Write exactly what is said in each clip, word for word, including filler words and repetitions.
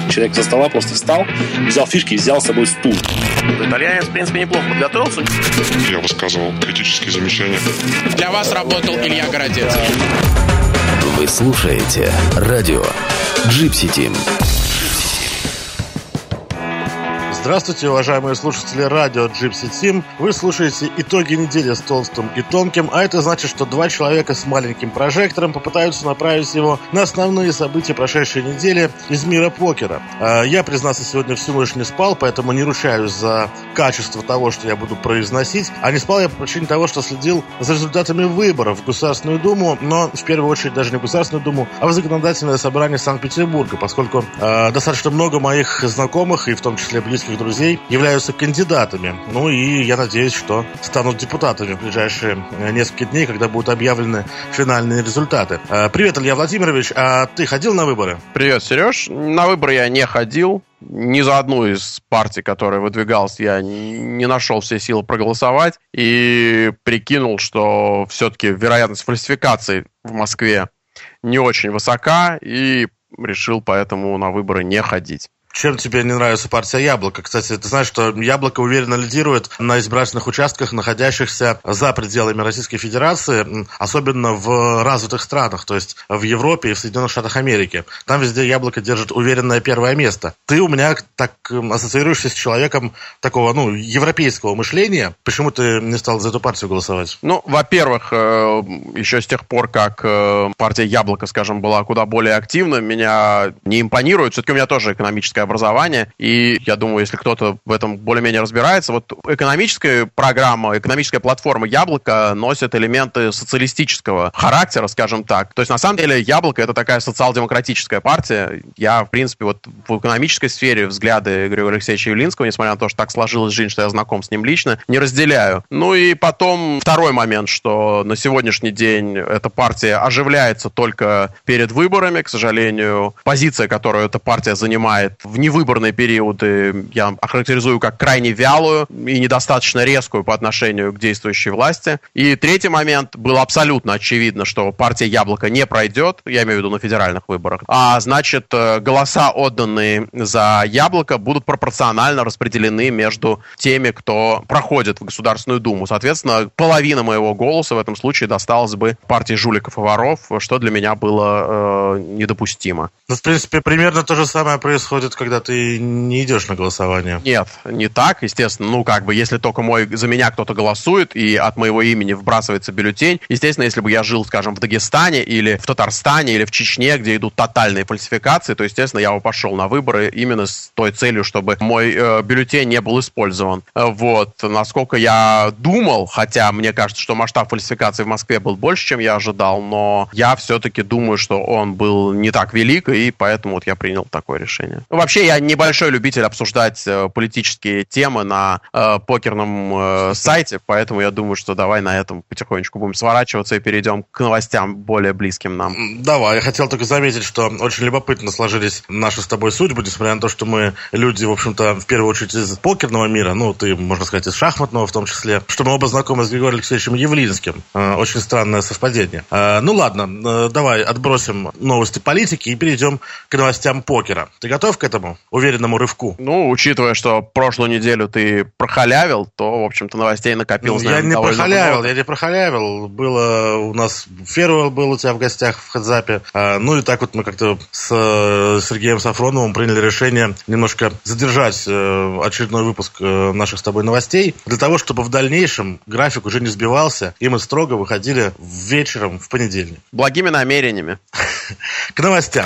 Человек со стола просто встал, взял фишки и взял с собой стул. Итальянец, в принципе, неплохо подготовился. Я высказывал критические замечания. Для вас работал Илья Городецкий. Вы слушаете радио Gypsy Team. Здравствуйте, уважаемые слушатели радио Gypsy Team. Вы слушаете итоги недели с Толстым и Тонким, а это значит, что два человека с маленьким прожектором попытаются направить его на основные события прошедшей недели из мира покера. Я, признаться, сегодня всю ночь не спал, поэтому не ручаюсь за качество того, что я буду произносить. А не спал я по причине того, что следил за результатами выборов в Государственную Думу, но в первую очередь даже не в Государственную Думу, а в Законодательное собрание Санкт-Петербурга, поскольку э, достаточно много моих знакомых, и в том числе близких друзей, являются кандидатами. Ну и я надеюсь, что станут депутатами в ближайшие несколько дней, когда будут объявлены финальные результаты. Привет, Илья Владимирович, а ты ходил на выборы? Привет, Сереж. На выборы я не ходил. Ни за одну из партий, которая выдвигалась, я не нашел все силы проголосовать и прикинул, что все-таки вероятность фальсификации в Москве не очень высока, и решил поэтому на выборы не ходить. Чем тебе не нравится партия «Яблоко»? Кстати, ты знаешь, что «Яблоко» уверенно лидирует на избирательных участках, находящихся за пределами Российской Федерации, особенно в развитых странах, то есть в Европе и в Соединенных Штатах Америки. Там везде «Яблоко» держит уверенное первое место. Ты у меня так ассоциируешься с человеком такого, ну, европейского мышления. Почему ты не стал за эту партию голосовать? Ну, во-первых, еще с тех пор, как партия «Яблоко», скажем, была куда более активна, меня не импонирует. Все-таки у меня тоже экономическая образование, и я думаю, если кто-то в этом более-менее разбирается, вот экономическая программа, экономическая платформа «Яблоко» носит элементы социалистического характера, скажем так. То есть, на самом деле, «Яблоко» — это такая социал-демократическая партия. Я, в принципе, вот в экономической сфере взгляды Григория Алексеевича Явлинского, несмотря на то, что так сложилась жизнь, что я знаком с ним лично, не разделяю. Ну и потом второй момент, что на сегодняшний день эта партия оживляется только перед выборами, к сожалению. Позиция, которую эта партия занимает в невыборные периоды, я охарактеризую как крайне вялую и недостаточно резкую по отношению к действующей власти. И третий момент. Было абсолютно очевидно, что партия «Яблоко» не пройдет, я имею в виду на федеральных выборах, а значит, голоса, отданные за «Яблоко», будут пропорционально распределены между теми, кто проходит в Государственную Думу. Соответственно, половина моего голоса в этом случае досталась бы партии жуликов и воров, что для меня было э, недопустимо. Ну, в принципе, примерно то же самое происходит, когда ты не идешь на голосование. Нет, не так, естественно. Ну, как бы, если только мой, за меня кто-то голосует, и от моего имени вбрасывается бюллетень, естественно, если бы я жил, скажем, в Дагестане, или в Татарстане, или в Чечне, где идут тотальные фальсификации, то, естественно, я бы пошел на выборы именно с той целью, чтобы мой э, бюллетень не был использован. Вот. Насколько я думал, хотя мне кажется, что масштаб фальсификации в Москве был больше, чем я ожидал, но я все-таки думаю, что он был не так велик, и поэтому вот я принял такое решение. Вообще, я небольшой любитель обсуждать э, политические темы на э, покерном э, сайте, поэтому я думаю, что давай на этом потихонечку будем сворачиваться и перейдем к новостям более близким нам. Давай, я хотел только заметить, что очень любопытно сложились наши с тобой судьбы, несмотря на то, что мы люди, в общем-то, в первую очередь из покерного мира, ну, ты, можно сказать, из шахматного в том числе, что мы оба знакомы с Григорием Алексеевичем Явлинским. Э, очень странное совпадение. Э, ну ладно, э, давай отбросим новости политики и перейдем к новостям покера. Ты готов к этому уверенному рывку? Ну, учитывая, что прошлую неделю ты прохалявил, то, в общем-то, новостей накопилось, наверное, Я не прохалявил, много. я не прохалявил. Было у нас Фервелл был у тебя в гостях в Хедзапе. А, ну и так вот мы как-то с э, Сергеем Сафроновым приняли решение немножко задержать э, очередной выпуск э, наших с тобой новостей, для того, чтобы в дальнейшем график уже не сбивался, и мы строго выходили вечером в понедельник. Благими намерениями. К новостям.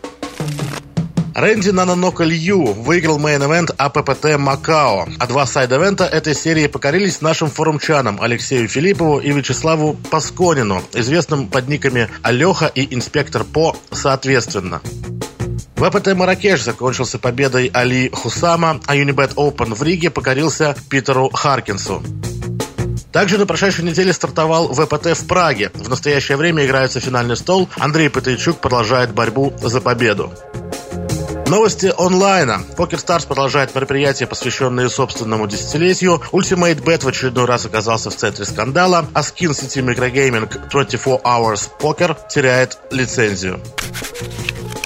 Рэнди Нанонока Лью выиграл мейн-эвент АППТ Макао, а два сайд-эвента этой серии покорились нашим форумчанам Алексею Филиппову и Вячеславу Пасконину, известным под никами Алёха и Инспектор По соответственно. ВПТ Марракеш закончился победой Али Хусама, а Юнибет Оупен в Риге покорился Питеру Харкинсу. Также на прошедшей неделе стартовал ВПТ в Праге. В настоящее время играется финальный стол. Андрей Патейчук продолжает борьбу за победу. Новости онлайна. PokerStars продолжает мероприятие, посвященное собственному десятилетию. Ultimate Bet в очередной раз оказался в центре скандала, а Skin City Microgaming двадцать четыре Hours Poker теряет лицензию.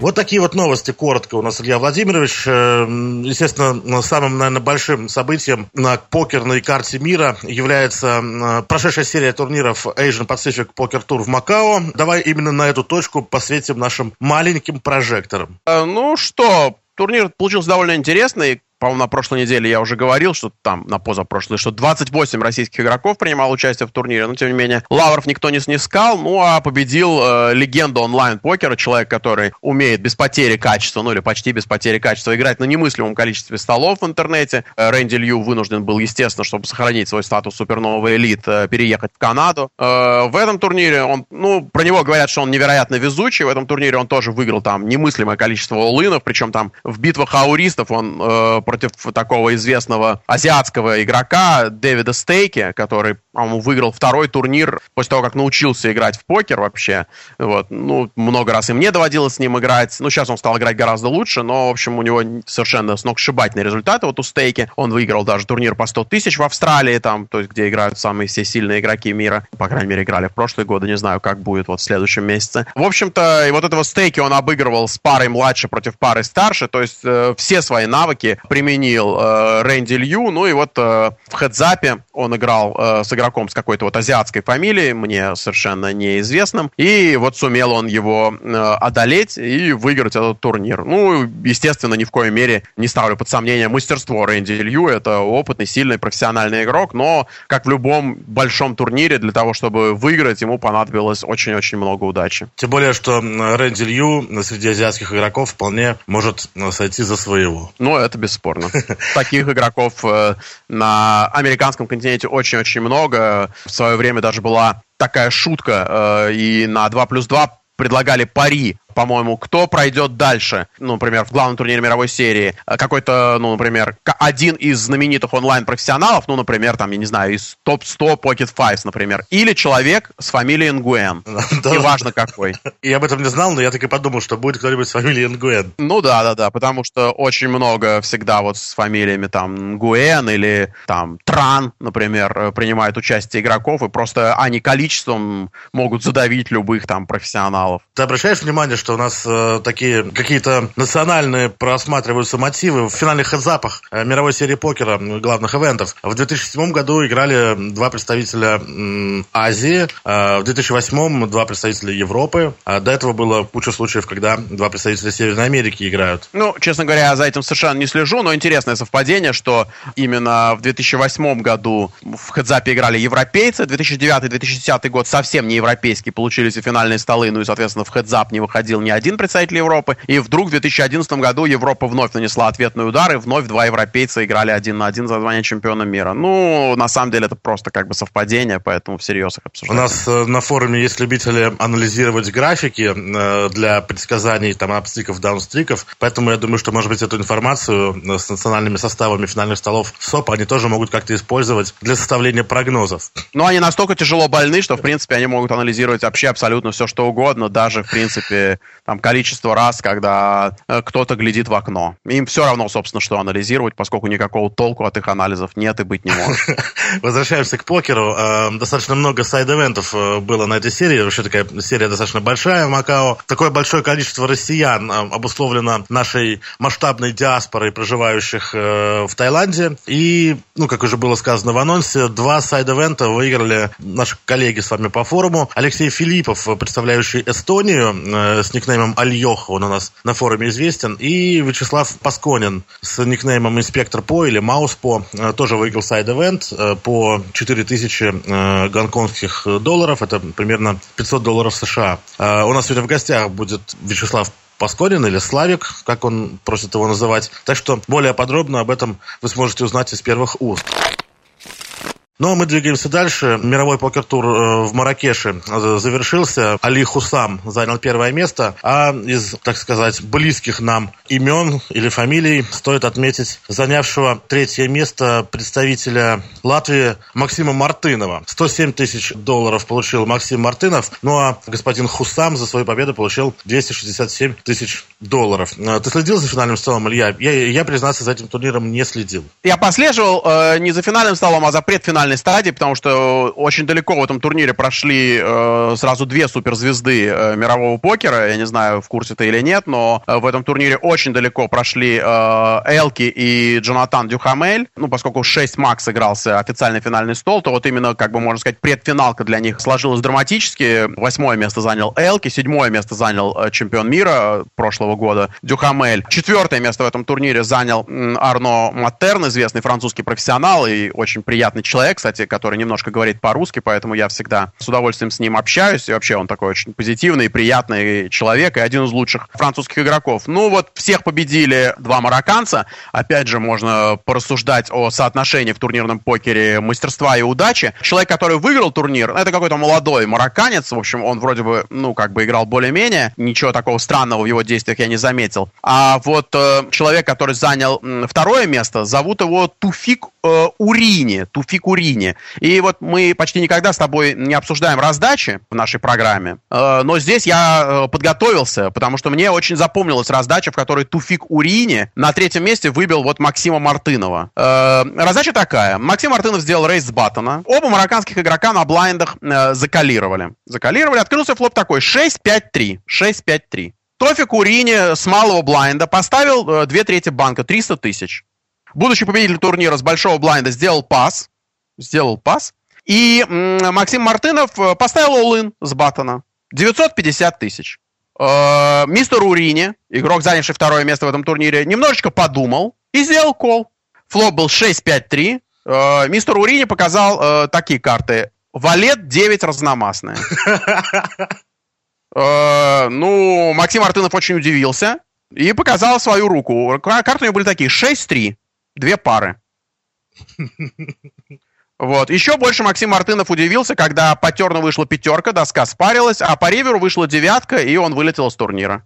Вот такие вот новости, коротко, у нас Илья Владимирович. Естественно, самым, наверное, большим событием на покерной карте мира является прошедшая серия турниров Asian Pacific Poker Tour в Макао. Давай именно на эту точку посвятим нашим маленьким прожекторам. Ну что, турнир получился довольно интересный. По-моему, на прошлой неделе я уже говорил, что там, на позапрошлой, что двадцать восемь российских игроков принимало участие в турнире, но, тем не менее, лавров никто не снискал, ну, а победил э, легенда онлайн-покера, человек, который умеет без потери качества, ну, или почти без потери качества, играть на немыслимом количестве столов в интернете. Э, Рэнди Лью вынужден был, естественно, чтобы сохранить свой статус супернового элит, э, переехать в Канаду. Э, в этом турнире он, ну, про него говорят, что он невероятно везучий, в этом турнире он тоже выиграл там немыслимое количество all-инов, причем там в битвах ауристов он э, против такого известного азиатского игрока Дэвида Стейки, который, по-моему, выиграл второй турнир после того, как научился играть в покер вообще. Вот. Ну, много раз и мне доводилось с ним играть. Ну, сейчас он стал играть гораздо лучше, но, в общем, у него совершенно сногсшибательные результаты. Вот у Стейки он выиграл даже турнир по сто тысяч в Австралии, там, то есть, где играют самые все сильные игроки мира. По крайней мере, играли в прошлые годы. Не знаю, как будет вот в следующем месяце. В общем-то, и вот этого Стейки он обыгрывал с парой младше против пары старше, то есть э, все свои навыки применил э, Рэнди Лью. Ну и вот э, в хедзапе он играл э, с игроком с какой-то вот азиатской фамилией, мне совершенно неизвестным. И вот сумел он его э, одолеть и выиграть этот турнир. Ну, естественно, ни в коей мере не ставлю под сомнение мастерство Рэнди Лью. Это опытный, сильный, профессиональный игрок, но, как в любом большом турнире, для того, чтобы выиграть, ему понадобилось очень-очень много удачи. Тем более, что Рэнди Лью среди азиатских игроков вполне может сойти за своего. Ну, это бесспорно. Таких игроков э, на американском континенте очень-очень много. В свое время даже была такая шутка, э, и на два плюс два предлагали пари, по-моему, кто пройдет дальше, ну, например, в главном турнире мировой серии, какой-то, ну, например, один из знаменитых онлайн-профессионалов, ну, например, там, я не знаю, из топ сто Pocket Fives, например, или человек с фамилией Нгуэн, неважно какой. Я об этом не знал, но я так и подумал, что будет кто-нибудь с фамилией Нгуэн. Ну, да-да-да, потому что очень много всегда вот с фамилиями там Нгуэн или там Тран, например, принимают участие игроков, и просто они количеством могут задавить любых там профессионалов. Ты обращаешь внимание, что у нас э, такие какие-то национальные просматриваются мотивы в финальных хедзапах э, мировой серии покера, главных ивентов. В две тысячи седьмом году играли два представителя э, Азии, э, в две тысячи восьмом два представителя Европы. А до этого было куча случаев, когда два представителя Северной Америки играют. Ну, честно говоря, я за этим совершенно не слежу, но интересное совпадение, что именно в две тысячи восьмом году в хедзапе играли европейцы, две тысячи девятый - две тысячи десятый год совсем не европейские, получились и финальные столы, ну и, соответственно, в хедзап не выходил ни один представитель Европы. И вдруг в две тысячи одиннадцатом году Европа вновь нанесла ответный удар, и вновь два европейца играли один на один за звание чемпиона мира. Ну, на самом деле, это просто как бы совпадение, поэтому всерьез их обсуждать. У нас э, на форуме есть любители анализировать графики э, для предсказаний там апстриков, даунстриков, поэтому я думаю, что, может быть, эту информацию э, с национальными составами финальных столов СОПа они тоже могут как-то использовать для составления прогнозов. Но они настолько тяжело больны, что, в принципе, они могут анализировать вообще абсолютно все, что угодно, даже, в принципе, там, количество раз, когда э, кто-то глядит в окно. Им все равно, собственно, что анализировать, поскольку никакого толку от их анализов нет и быть не может. Возвращаемся к покеру. Э, достаточно много сайд-эвентов э, было на этой серии. Вообще такая серия достаточно большая в Макао. Такое большое количество россиян э, обусловлено нашей масштабной диаспорой, проживающих э, в Таиланде. И, ну, как уже было сказано в анонсе, два сайд-эвента выиграли наши коллеги с вами по форуму. Алексей Филиппов, представляющий Эстонию, э, с никнеймом Альох, он у нас на форуме известен, и Вячеслав Пасконин с никнеймом Инспектор По или Маус По тоже выиграл сайд-эвент по четыре тысячи гонконгских долларов, это примерно пятьсот долларов США. У нас сегодня в гостях будет Вячеслав Пасконин или Славик, как он просит его называть, так что более подробно об этом вы сможете узнать из первых уст. Ну, а мы двигаемся дальше. Мировой покер-тур в Марракеше завершился. Али Хусам занял первое место. А из, так сказать, близких нам имен или фамилий стоит отметить занявшего третье место представителя Латвии Максима Мартынова. сто семь тысяч долларов получил Максим Мартынов. Ну, а господин Хусам за свою победу получил двести шестьдесят семь тысяч долларов. Ты следил за финальным столом, Илья? Я, я, признаться, за этим турниром не следил. Я послеживал э, не за финальным столом, а за предфинальным финальной стадии, потому что очень далеко в этом турнире прошли э, сразу две суперзвезды э, мирового покера. Я не знаю, в курсе ты или нет, но э, в этом турнире очень далеко прошли э, Элки и Джонатан Дюхамель. Ну, поскольку шесть макс игрался официальный финальный стол, то вот именно, как бы можно сказать, предфиналка для них сложилась драматически. Восьмое место занял Элки, седьмое место занял э, чемпион мира прошлого года Дюхамель. Четвертое место в этом турнире занял м, Арно Маттерн, известный французский профессионал и очень приятный человек, кстати, который немножко говорит по-русски, поэтому я всегда с удовольствием с ним общаюсь. И вообще он такой очень позитивный, приятный человек и один из лучших французских игроков. Ну вот всех победили два марокканца. Опять же, можно порассуждать о соотношении в турнирном покере мастерства и удачи. Человек, который выиграл турнир, это какой-то молодой марокканец. В общем, он вроде бы, ну, как бы играл более-менее. Ничего такого странного в его действиях я не заметил. А вот э, человек, который занял э, второе место, зовут его Туфик э, Урини. Туфик Урини. И вот мы почти никогда с тобой не обсуждаем раздачи в нашей программе. Э, но здесь я э, подготовился, потому что мне очень запомнилась раздача, в которой Туфик Урини на третьем месте выбил вот Максима Мартынова. Э, раздача такая. Максим Мартынов сделал рейс с баттона. Оба марокканских игрока на блайндах э, закалировали. Закалировали. Открылся флоп такой. шесть пять три. шесть пять три. Тофик Урини с малого блайнда поставил э, две трети банка. триста тысяч. Будущий победитель турнира с большого блайнда сделал пас. Сделал пас. И м- Максим Мартынов поставил all-in с баттона. девятьсот пятьдесят тысяч. Э, мистер Урини, игрок, занявший второе место в этом турнире, немножечко подумал и сделал кол. Флоп был шесть пять три. Э, мистер Урини показал э, такие карты. Валет девять разномастные. Э, ну, Максим Мартынов очень удивился и показал свою руку. Карты у него были такие. шесть три. Две пары. Вот. Еще больше Максим Мартынов удивился, когда по терну вышла пятерка, доска спарилась, а по риверу вышла девятка, и он вылетел из турнира.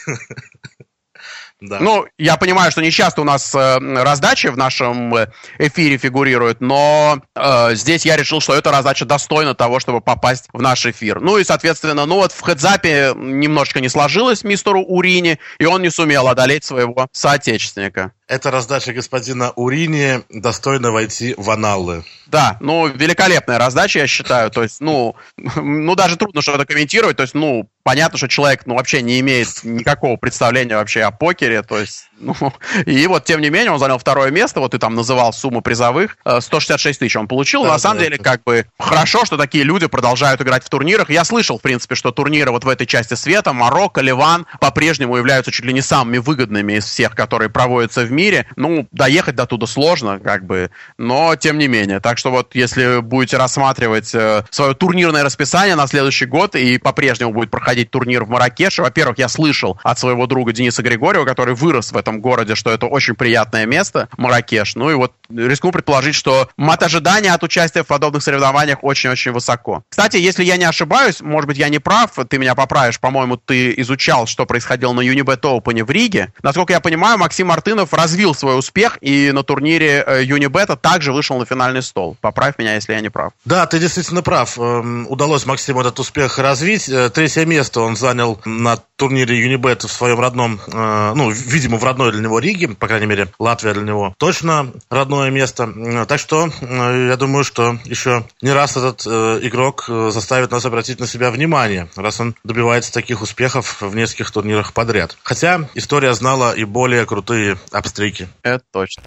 Да. Ну, я понимаю, что не часто у нас э, раздачи в нашем эфире фигурируют, но э, здесь я решил, что эта раздача достойна того, чтобы попасть в наш эфир. Ну и, соответственно, ну вот в хедзапе немножечко не сложилось мистеру Урини, и он не сумел одолеть своего соотечественника. Эта раздача господина Урини достойна войти в аналы. Да, ну, великолепная раздача, я считаю. То есть, ну, ну даже трудно что-то комментировать. То есть, ну, понятно, что человек, ну, вообще не имеет никакого представления вообще о покере. То есть, ну, и вот, тем не менее, он занял второе место. Вот ты там называл сумму призовых. сто шестьдесят шесть тысяч он получил. Да, На самом да, деле, это... как бы, хорошо, что такие люди продолжают играть в турнирах. Я слышал, в принципе, что турниры вот в этой части света, Марокко, Ливан, по-прежнему являются чуть ли не самыми выгодными из всех, которые проводятся в мире. Ну, доехать до туда сложно, как бы, но тем не менее. Так что вот, если будете рассматривать э, свое турнирное расписание на следующий год и по-прежнему будет проходить турнир в Марракеше, во-первых, я слышал от своего друга Дениса Григорьева, который вырос в этом городе, что это очень приятное место, Марракеш. Ну и вот рискну предположить, что мат ожидания от участия в подобных соревнованиях очень-очень высоко. Кстати, если я не ошибаюсь, может быть, я не прав, ты меня поправишь, по-моему, ты изучал, что происходило на Unibet Open в Риге. Насколько я понимаю, Максим Мартынов развил свой успех и на турнире Unibet также вышел на финальный стол. Поправь меня, если я не прав. Да, ты действительно прав. Удалось Максиму этот успех развить. Третье место он занял на турнире Unibet в своем родном, ну, видимо, в родной для него Риге, по крайней мере, Латвия для него точно родное место. Так что я думаю, что еще не раз этот игрок заставит нас обратить на себя внимание, раз он добивается таких успехов в нескольких турнирах подряд. Хотя история знала и более крутые обстрики. Это точно.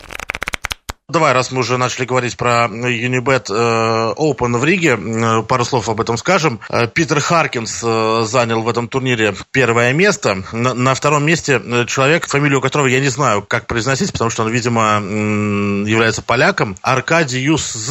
Давай, раз мы уже начали говорить про Unibet Open в Риге, пару слов об этом скажем. Питер Харкинс занял в этом турнире первое место. На, на втором месте человек, фамилию которого я не знаю, как произносить, потому что он, видимо, является поляком. Аркадиюс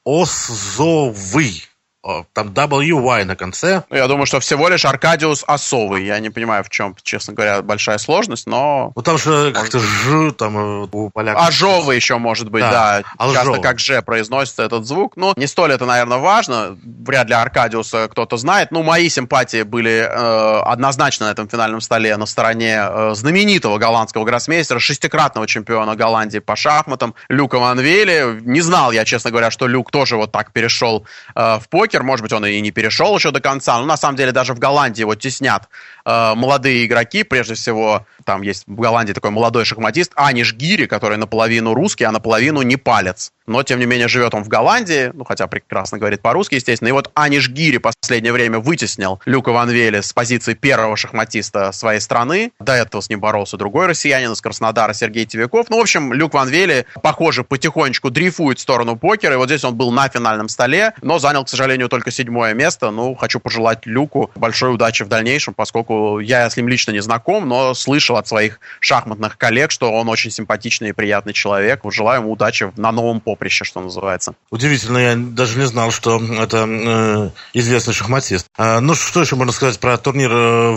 Озовый. Там дабл ю вай на конце. Я думаю, что всего лишь Аркадиус Осовый. Я не понимаю, в чем, честно говоря, большая сложность, но... Ну, там же как-то «ж» там у поляков. Ажовый еще может быть, да. да. Часто как «ж» произносится этот звук. Но не столь это, наверное, важно. Вряд ли Аркадиуса кто-то знает. Ну, мои симпатии были э, однозначно на этом финальном столе на стороне э, знаменитого голландского гроссмейстера, шестикратного чемпиона Голландии по шахматам Люка Ван Веле. Не знал я, честно говоря, что Люк тоже вот так перешел э, в покер. Может быть, он и не перешел еще до конца. Но на самом деле даже в Голландии его теснят э, молодые игроки, прежде всего, там есть в Голландии такой молодой шахматист Аниш Гири, который наполовину русский, а наполовину непалец. Но, тем не менее, живет он в Голландии, ну, хотя прекрасно говорит по-русски, естественно. И вот Аниш Гири в последнее время вытеснил Люка ван Веле с позиции первого шахматиста своей страны. До этого с ним боролся другой россиянин из Краснодара, Сергей Тевяков. Ну, в общем, Люк ван Веле, похоже, потихонечку дрейфует в сторону покера. И вот здесь он был на финальном столе, но занял, к сожалению, только седьмое место. Ну, хочу пожелать Люку большой удачи в дальнейшем, поскольку я с ним лично не знаком, но слышал от своих шахматных коллег, что он очень симпатичный и приятный человек. Желаю ему удачи на новом поприще, что называется. Удивительно, я даже не знал, что это э, известный шахматист. А, ну, что еще можно сказать про турнир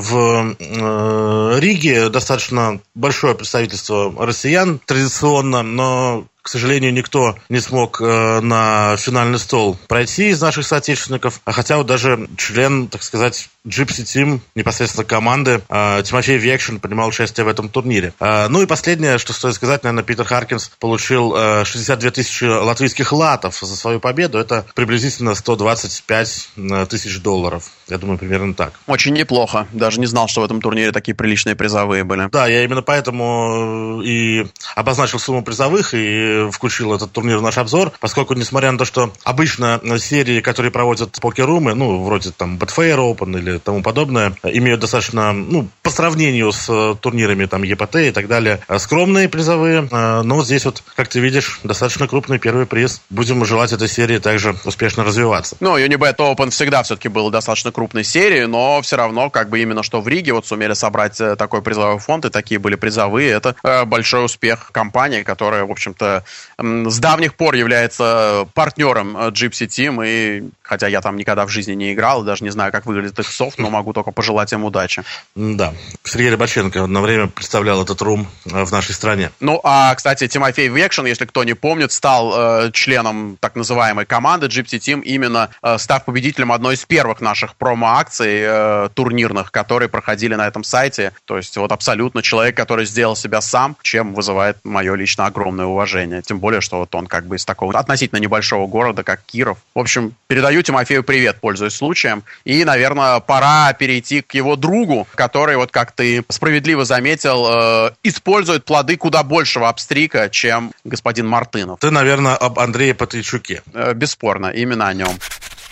в э, Риге? Достаточно большое представительство россиян традиционно, но, к сожалению, никто не смог э, на финальный стол пройти из наших соотечественников. А хотя вот даже член, так сказать, Gypsy Team, непосредственно команды, э, Тимофей Векшин принимал участие в этом турнире. Э, ну и последнее, что стоит сказать, наверное, Питер Харкинс получил э, шестьдесят две тысячи латвийских латов за свою победу. Это приблизительно сто двадцать пять тысяч долларов. Я думаю, примерно так. Очень неплохо. Даже не знал, что в этом турнире такие приличные призовые были. Да, я именно поэтому и обозначил сумму призовых и включил этот турнир в наш обзор, поскольку, несмотря на то, что обычно серии, которые проводят покер-румы, ну, вроде там Betfair Open или тому подобное, имеют достаточно, ну, по сравнению с турнирами там и пэ тэ и так далее, скромные призовые, но вот здесь вот, как ты видишь, достаточно крупный первый приз. Будем желать этой серии также успешно развиваться. Ну, Unibet Open всегда все-таки был достаточно крупной серией, но все равно, как бы именно что в Риге вот сумели собрать такой призовой фонд, и такие были призовые, это большой успех компании, которая, в общем-то, с давних пор является партнером Gypsy Team, и хотя я там никогда в жизни не играл, даже не знаю, как выглядит их софт, но могу только пожелать им удачи. Да. Сергей Рыбаченко одно время представлял этот рум в нашей стране. Ну, а, кстати, Тимофей Векшин, если кто не помнит, стал э, членом так называемой команды Gypsy Team, именно э, став победителем одной из первых наших промо-акций э, турнирных, которые проходили на этом сайте. То есть вот абсолютно человек, который сделал себя сам, чем вызывает мое лично огромное уважение. Тем более, что вот он как бы из такого относительно небольшого города, как Киров. В общем, передаю Тимофею привет, пользуясь случаем. И, наверное, пора перейти к его другу, который, вот как ты справедливо заметил, э, использует плоды куда большего апстрика, чем господин Мартынов. Ты, наверное, об Андрее Патричуке. Э, бесспорно, именно о нем.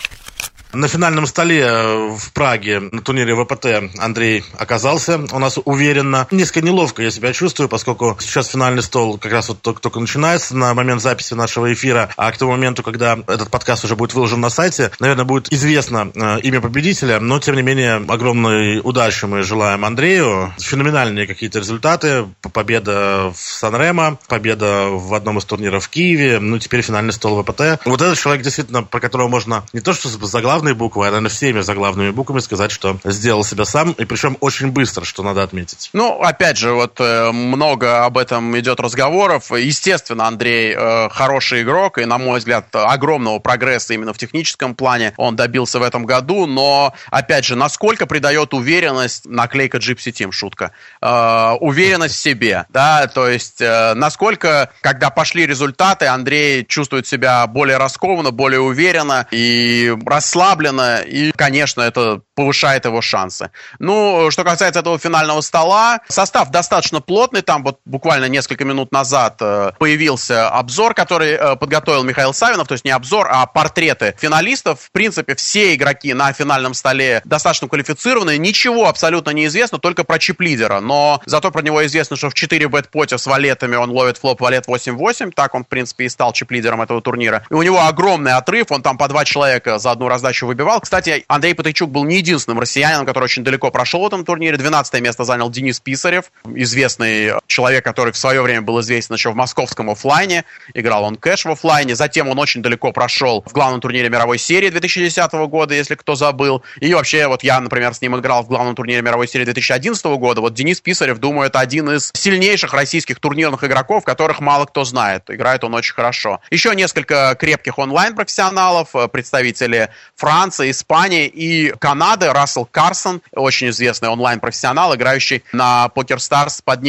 На финальном столе в Праге на турнире вэ пэ тэ Андрей оказался у нас уверенно. Несколько неловко я себя чувствую, поскольку сейчас финальный стол как раз вот только, только начинается на момент записи нашего эфира, а к тому моменту, когда этот подкаст уже будет выложен на сайте, наверное, будет известно э, имя победителя, но, тем не менее, огромной удачи мы желаем Андрею. Феноменальные какие-то результаты. Победа в Сан-Ремо, победа в одном из турниров в Киеве, ну, теперь финальный стол вэ пэ тэ. Вот этот человек, действительно, про которого можно не то что заглавные буквы, а, наверное, всеми заглавными буквами сказать, что сделал себя сам, и причем очень быстро, что надо отметить. Ну, опять же, вот э, много об этом идет разговоров. Естественно, Андрей э, хороший игрок, и, на мой взгляд, огромного прогресса именно в техническом плане он добился в этом году, но, опять же, насколько придает уверенность наклейка Gypsy Team, шутка, э, уверенность в себе, да, то есть э, насколько, когда пошли результаты, Андрей чувствует себя более раскованно, более уверенно и расслабленно, и, конечно, это повышает его шансы. Ну, что касается этого финального стола, состав достаточно плотный, там вот буквально несколько минут назад появился обзор, который подготовил Михаил Савинов, то есть не обзор, а портреты финалистов. В принципе, все игроки на финальном столе достаточно квалифицированные, ничего абсолютно не известно, только про чип-лидера, но зато про него известно, что в четыре бет-поте с валетами он ловит флоп валет восемь восемь, так он, в принципе, и стал чип-лидером этого турнира. И у него огромный отрыв, он там по два человека за одну раздачу выбивал. Кстати, Андрей Патричук был не единственным россиянином, который очень далеко прошел в этом турнире. двенадцатое место занял Денис Писарев, известный человек, который в свое время был известен еще в московском офлайне. Играл он кэш в офлайне. Затем он очень далеко прошел в главном турнире мировой серии две тысячи десятого года, если кто забыл. И вообще, вот я, например, с ним играл в главном турнире мировой серии две тысячи одиннадцатого года. Вот Денис Писарев, думаю, это один из сильнейших российских турнирных игроков, которых мало кто знает. Играет он очень хорошо. Еще несколько крепких онлайн-профессионалов, представители Франции, Испании и Канады. Рассел Карсон, очень известный онлайн-профессионал, играющий на PokerStars под ником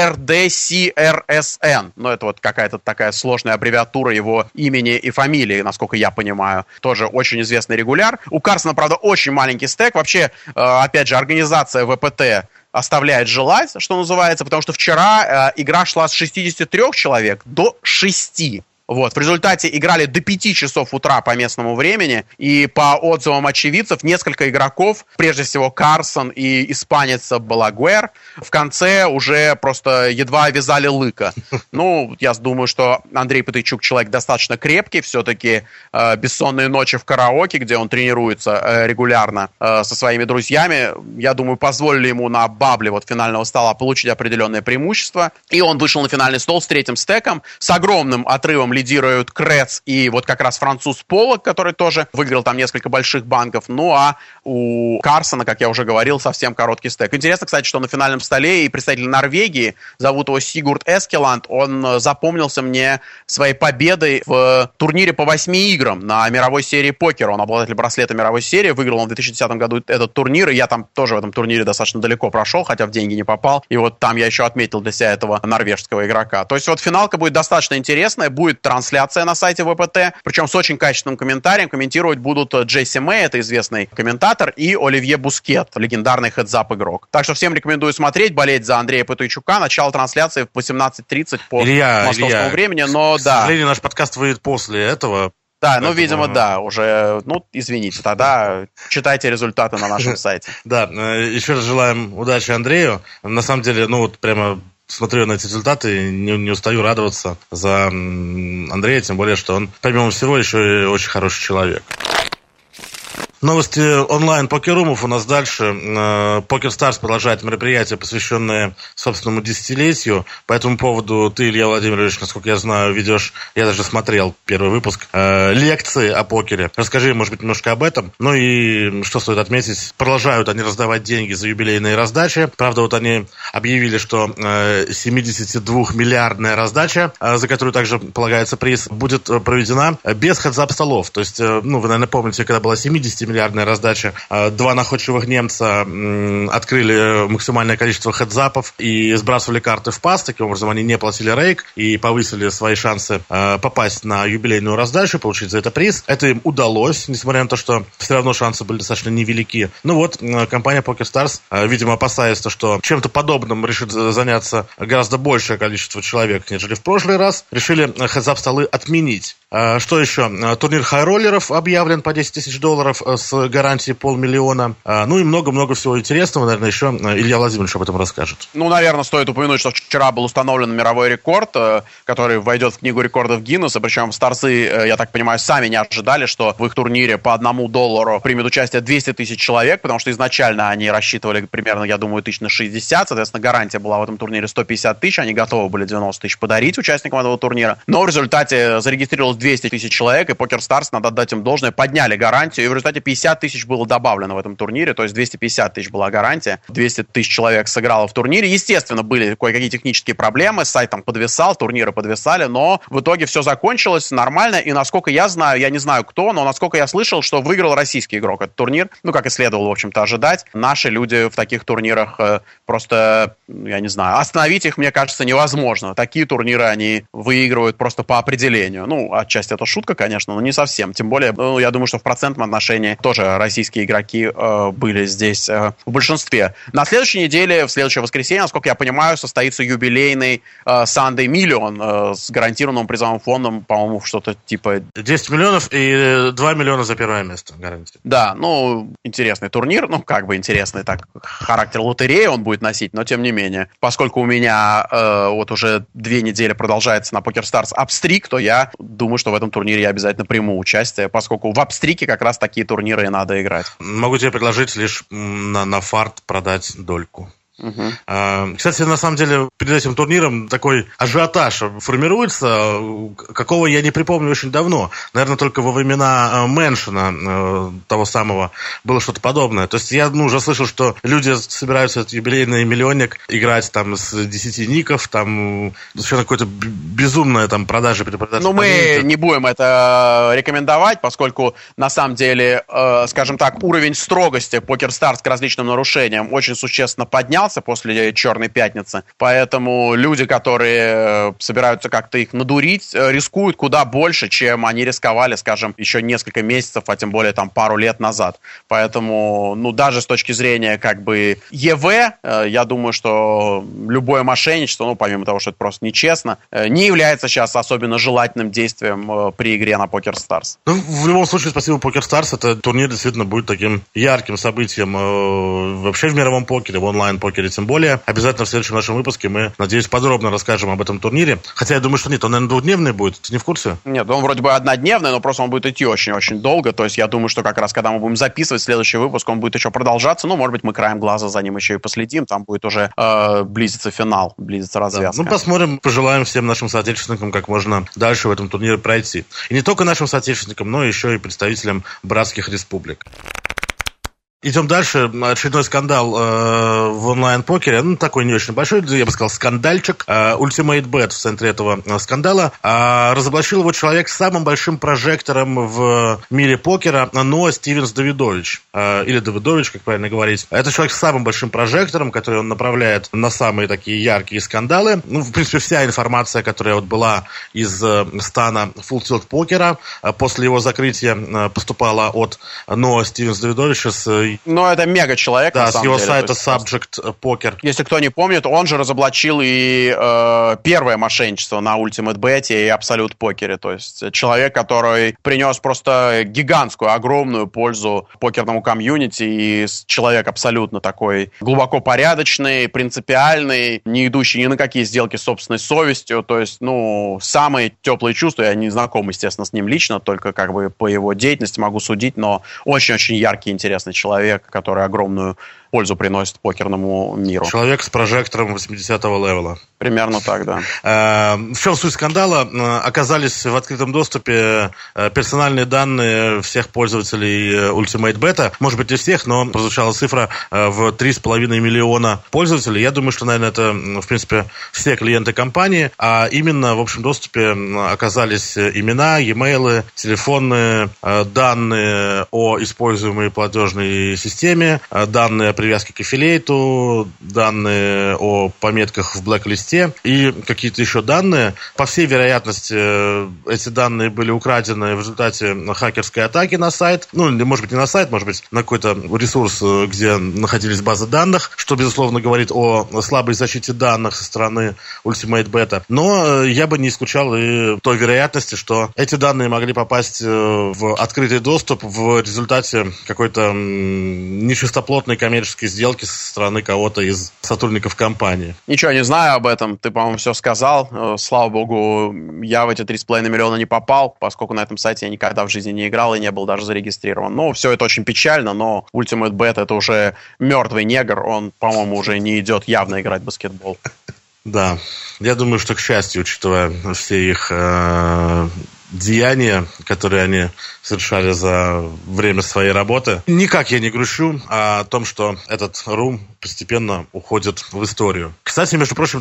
эр дэ си эр эс эн. Ну, это вот какая-то такая сложная аббревиатура его имени и фамилии, насколько я понимаю. Тоже очень известный регуляр. У Карсона, правда, очень маленький стек. Вообще, опять же, организация вэ пэ тэ оставляет желать, что называется, потому что вчера э, игра шла с шестидесяти трёх человек до шести. Вот. В результате играли до пяти часов утра по местному времени, и по отзывам очевидцев несколько игроков, прежде всего Карсон и испанец Балагуэр, в конце уже просто едва вязали лыка. Ну, я думаю, что Андрей Патойчук человек достаточно крепкий, все-таки э, бессонные ночи в караоке, где он тренируется э, регулярно э, со своими друзьями, я думаю, позволили ему на бабле вот финального стола получить определенное преимущество, и он вышел на финальный стол с третьим стеком, с огромным отрывом лидируют Крец и вот как раз француз Полок, который тоже выиграл там несколько больших банков. Ну а у Карсона, как я уже говорил, совсем короткий стек. Интересно, кстати, что на финальном столе и представитель Норвегии, зовут его Сигурд Эскеланд, он запомнился мне своей победой в турнире по восьми играм на мировой серии покера. Он обладатель браслета мировой серии, выиграл он в две тысячи десятом году этот турнир, и я там тоже в этом турнире достаточно далеко прошел, хотя в деньги не попал. И вот там я еще отметил для себя этого норвежского игрока. То есть вот финалка будет достаточно интересная, будет трансляция на сайте вэ пэ тэ, причем с очень качественным комментарием. Комментировать будут Джесси Мэй, это известный комментатор, и Оливье Бускет, легендарный хедзап игрок. Так что всем рекомендую смотреть, болеть за Андрея Патойчука. Начало трансляции в восемнадцать тридцать по Илья, московскому Илья, времени, но к да. К сожалению, наш подкаст выйдет после этого. Да, Поэтому... ну, видимо, ага. да, уже, ну, извините, тогда читайте результаты на нашем сайте. Да, еще раз желаем удачи Андрею. На самом деле, ну, вот прямо смотрю на эти результаты, не, не устаю радоваться за Андрея, тем более, что он, помимо всего, еще и очень хороший человек. Новости онлайн-покерумов у нас дальше. Poker Stars продолжает мероприятие, посвященное собственному десятилетию. По этому поводу ты, Илья Владимирович, насколько я знаю, ведешь, я даже смотрел первый выпуск, лекции о покере. Расскажи, может быть, немножко об этом. Ну и что стоит отметить, продолжают они раздавать деньги за юбилейные раздачи. Правда, вот они объявили, что семидесятидвухмиллиардная раздача, за которую также полагается приз, будет проведена без хедзап-столов. То есть, ну, вы, наверное, помните, когда была семидесятимиллиардная раздача, два находчивых немца открыли максимальное количество хедзапов и сбрасывали карты в пас. Таким образом, они не платили рейк и повысили свои шансы попасть на юбилейную раздачу, получить за это приз. Это им удалось, несмотря на то, что все равно шансы были достаточно невелики. Ну вот, компания Poker Stars, видимо, опасается, что чем-то подобным решит заняться гораздо большее количество человек, нежели в прошлый раз. Решили хедзап-столы отменить. Что еще? Турнир хайроллеров объявлен по десять тысяч долларов с гарантией полмиллиона. Ну и много-много всего интересного, наверное, еще Илья Владимирович об этом расскажет. Ну, наверное, стоит упомянуть, что вчера был установлен мировой рекорд, который войдет в книгу рекордов Гиннесса, причем старцы, я так понимаю, сами не ожидали, что в их турнире по одному доллару примет участие двести тысяч человек, потому что изначально они рассчитывали примерно, я думаю, тысяч на шестьдесят, соответственно, гарантия была в этом турнире сто пятьдесят тысяч, они готовы были девяносто тысяч подарить участникам этого турнира, но в результате зарегистрировалось двести тысяч человек, и Poker Stars, надо отдать им должное, подняли гарантию, и в результате пятьдесят тысяч было добавлено в этом турнире, то есть двести пятьдесят тысяч была гарантия, двести тысяч человек сыграло в турнире. Естественно, были кое-какие технические проблемы, сайт там подвисал, турниры подвисали, но в итоге все закончилось нормально, и насколько я знаю, я не знаю кто, но насколько я слышал, что выиграл российский игрок этот турнир, ну, как и следовало, в общем-то, ожидать. Наши люди в таких турнирах э, просто, я не знаю, остановить их, мне кажется, невозможно. Такие турниры они выигрывают просто по определению. Ну, отчасти это шутка, конечно, но не совсем. Тем более, ну, я думаю, что в процентном отношении тоже российские игроки э, были здесь э, в большинстве. На следующей неделе, в следующее воскресенье, насколько я понимаю, состоится юбилейный э, Sunday Million э, с гарантированным призовым фондом, по-моему, что-то типа... десять миллионов и два миллиона за первое место гарантия. Да, ну, интересный турнир, ну, как бы интересный, так, характер лотереи он будет носить, но тем не менее. Поскольку у меня э, вот уже две недели продолжается на Poker Stars апстрик, то я думаю, что в этом турнире я обязательно приму участие, поскольку в апстрике как раз такие турниры и надо играть. Могу тебе предложить лишь на, на фарт продать дольку. Uh-huh. А, кстати, на самом деле, перед этим турниром такой ажиотаж формируется, какого я не припомню очень давно. Наверное, только во времена Мэншена того самого было что-то подобное. То есть я ну, уже слышал, что люди собираются этот юбилейный миллионник играть там с десяти ников, там все какое-то безумное там продажи, перепродажи. Ну, мы не будем это рекомендовать, поскольку на самом деле, э, скажем так, уровень строгости Poker Stars к различным нарушениям очень существенно поднялся. поднялся после «Черной пятницы». Поэтому люди, которые собираются как-то их надурить, рискуют куда больше, чем они рисковали, скажем, еще несколько месяцев, а тем более там пару лет назад. Поэтому, ну, даже с точки зрения как бы ЕВ, я думаю, что любое мошенничество, ну, помимо того, что это просто нечестно, не является сейчас особенно желательным действием при игре на PokerStars. Ну, в любом случае, спасибо PokerStars. Это турнир действительно будет таким ярким событием э, вообще в мировом покере, в онлайн-покере тем более. Обязательно в следующем нашем выпуске мы, надеюсь, подробно расскажем об этом турнире. Хотя я думаю, что нет, он, наверное, двухдневный будет. Ты не в курсе? Нет, он вроде бы однодневный, но просто он будет идти очень-очень долго. То есть я думаю, что как раз, когда мы будем записывать следующий выпуск, он будет еще продолжаться. Ну, может быть, мы краем глаза за ним еще и последим. Там будет уже э, близится финал, близится развязка. Да. Ну, посмотрим, пожелаем всем нашим соотечественникам как можно дальше в этом турнире пройти. И не только нашим соотечественникам, но еще и представителям братских республик. Идем дальше. Очередной скандал э, в онлайн-покере. Ну, такой не очень большой, я бы сказал, скандальчик. Э, Ultimate Bet в центре этого э, скандала. Э, разоблачил его человек с самым большим прожектором в мире покера, Ноа Стивенс Давидович. Э, или Давидович, как правильно говорить. Это человек с самым большим прожектором, который он направляет на самые такие яркие скандалы. Ну, в принципе, вся информация, которая вот была из э, стана Full Tilt покера, э, после его закрытия э, поступала от Ноа Стивенс Давидовича с... Но это мега-человек, да, на самом с его деле. сайта есть, Subject Poker. Если кто не помнит, он же разоблачил и э, первое мошенничество на Ultimate Bet и Absolute покере. То есть человек, который принес просто гигантскую, огромную пользу покерному комьюнити, и человек абсолютно такой глубоко порядочный, принципиальный, не идущий ни на какие сделки с собственной совестью. То есть, ну, самые теплые чувства, я не знаком, естественно, с ним лично, только как бы по его деятельности могу судить, но очень-очень яркий, интересный человек, который огромную пользу приносит покерному миру. Человек с прожектором восьмидесятого левела. Примерно так, да. В чем суть скандала? Оказались в открытом доступе персональные данные всех пользователей Ultimate Bet. Может быть, не всех, но прозвучала цифра в три с половиной миллиона пользователей. Я думаю, что, наверное, это, в принципе, все клиенты компании. А именно в общем доступе оказались имена, e-mail, телефонные данные о используемой платежной системе, данные о привязки к аффилиейту, данные о пометках в блэк-листе и какие-то еще данные. По всей вероятности, эти данные были украдены в результате хакерской атаки на сайт. Ну, может быть, не на сайт, может быть, на какой-то ресурс, где находились базы данных, что, безусловно, говорит о слабой защите данных со стороны Ultimate Bet. Но я бы не исключал и той вероятности, что эти данные могли попасть в открытый доступ в результате какой-то нечистоплотной коммерческой сделки со стороны кого-то из сотрудников компании. Ничего не знаю об этом, ты, по-моему, все сказал. Слава богу, я в эти три с половиной миллиона не попал, поскольку на этом сайте я никогда в жизни не играл и не был даже зарегистрирован. Ну, все это очень печально, но Ultimate Bet — это уже мертвый негр, он, по-моему, уже не идет явно играть в баскетбол. Да, я думаю, что, к счастью, учитывая все их э, деяния, которые они совершали за время своей работы, никак я не грущу о том, что этот рум постепенно уходит в историю. Кстати, между прочим,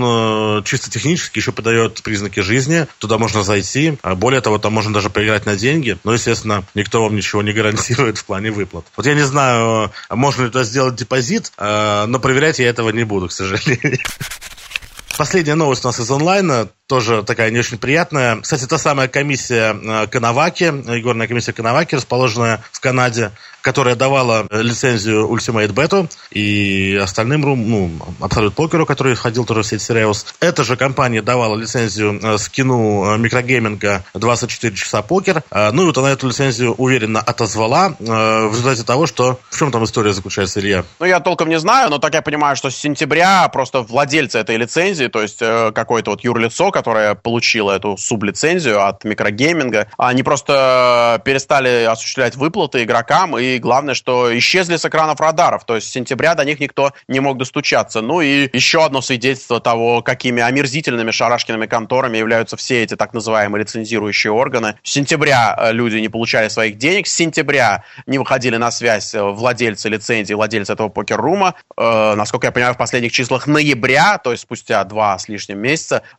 он чисто технически еще подает признаки жизни. Туда можно зайти. Более того, там можно даже поиграть на деньги. Но, естественно, никто вам ничего не гарантирует в плане выплат. Вот я не знаю, можно ли туда сделать депозит, но проверять я этого не буду, к сожалению. Последняя новость у нас из онлайна, тоже такая не очень приятная. Кстати, та самая комиссия Канаваки, игорная комиссия Канаваки, расположенная в Канаде, которая давала лицензию Ultimate Bet и остальным, ну, Absolute Poker, который входил тоже в сеть Sirius. Эта же компания давала лицензию скину микрогейминга двадцать четыре часа покер. Ну и вот она эту лицензию уверенно отозвала в результате того, что... В чем там история заключается, Илья? Ну, я толком не знаю, но так я понимаю, что с сентября просто владельцы этой лицензии, то есть какое-то вот юрлицо, которое получило эту сублицензию от микрогейминга, они просто перестали осуществлять выплаты игрокам, и главное, что исчезли с экранов радаров, то есть с сентября до них никто не мог достучаться. Ну и еще одно свидетельство того, какими омерзительными шарашкиными конторами являются все эти так называемые лицензирующие органы. С сентября люди не получали своих денег, с сентября не выходили на связь владельцы лицензии, владельцы этого покер-рума. Э, насколько я понимаю, в последних числах ноября, то есть спустя два с лишним месяца, все-таки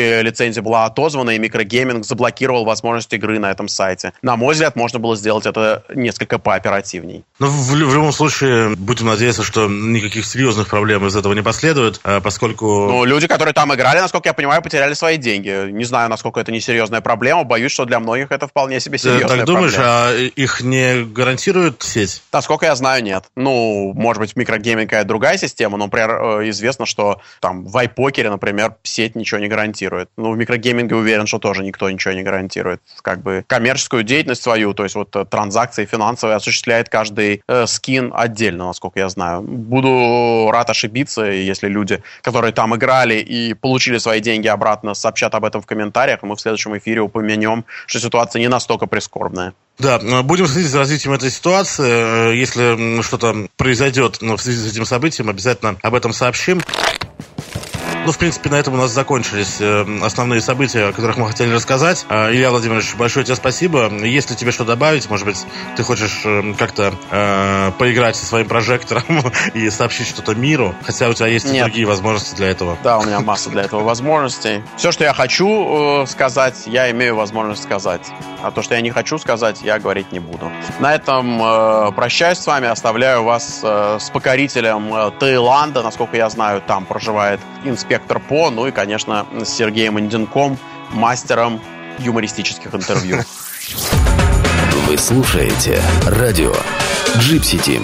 итоге лицензия была отозвана, и микрогейминг заблокировал возможность игры на этом сайте. На мой взгляд, можно было сделать это несколько пооперативней. Ну, в, в любом случае, будем надеяться, что никаких серьезных проблем из этого не последует, поскольку... Ну, люди, которые там играли, насколько я понимаю, потеряли свои деньги. Не знаю, насколько это несерьезная проблема. Боюсь, что для многих это вполне себе серьезная проблема. Ты так думаешь, а их не гарантирует сеть? Насколько я знаю, нет. Ну, может быть, в микрогейминге какая-то другая система, но, например, известно, что там в iPoker, например, сеть ничего не гарантирует. Ну, в микрогейминге уверен, что тоже никто ничего не гарантирует. Как бы коммерческую деятельность свою, то есть вот транзакции финансовые осуществляет каждый э, скин отдельно, насколько я знаю. Буду рад ошибиться, если люди, которые там играли и получили свои деньги обратно, сообщат об этом в комментариях, и мы в следующем эфире упомянем, что ситуация не настолько прискорбная. Да, будем следить за развитием этой ситуации. Если что-то произойдет в связи с этим событием, обязательно об этом сообщим. Ну, в принципе, на этом у нас закончились основные события, о которых мы хотели рассказать. Илья Владимирович, большое тебе спасибо. Если тебе что добавить, может быть, ты хочешь как-то э, поиграть со своим прожектором и сообщить что-то миру, хотя у тебя есть и другие возможности для этого. Да, у меня масса для этого возможностей. Все, что я хочу э, сказать, я имею возможность сказать. А то, что я не хочу сказать, я говорить не буду. На этом э, прощаюсь с вами, оставляю вас э, с покорителем э, Таиланда. Насколько я знаю, там проживает инспектор По, ну и, конечно, с Сергеем Инденком, мастером юмористических интервью. Вы слушаете радио Gypsy Team.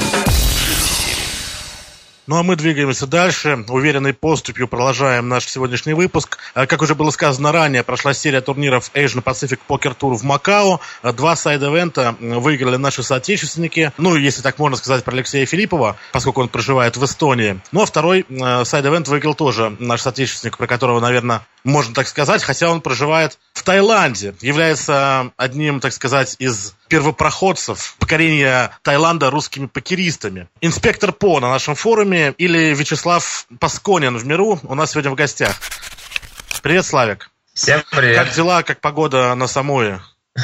Ну, а мы двигаемся дальше. Уверенной поступью продолжаем наш сегодняшний выпуск. Как уже было сказано ранее, прошла серия турниров Asian Pacific Poker Tour в Макао. Два сайд-эвента выиграли наши соотечественники. Ну, если так можно сказать про Алексея Филиппова, поскольку он проживает в Эстонии. Ну, а второй сайд-эвент выиграл тоже наш соотечественник, про которого, наверное, можно так сказать, хотя он проживает в Таиланде. Является одним, так сказать, из первопроходцев покорения Таиланда русскими покеристами. Инспектор По на нашем форуме или Вячеслав Пасконин в миру у нас сегодня в гостях. Привет, Славик. Всем привет. Как дела, как погода на Самуе?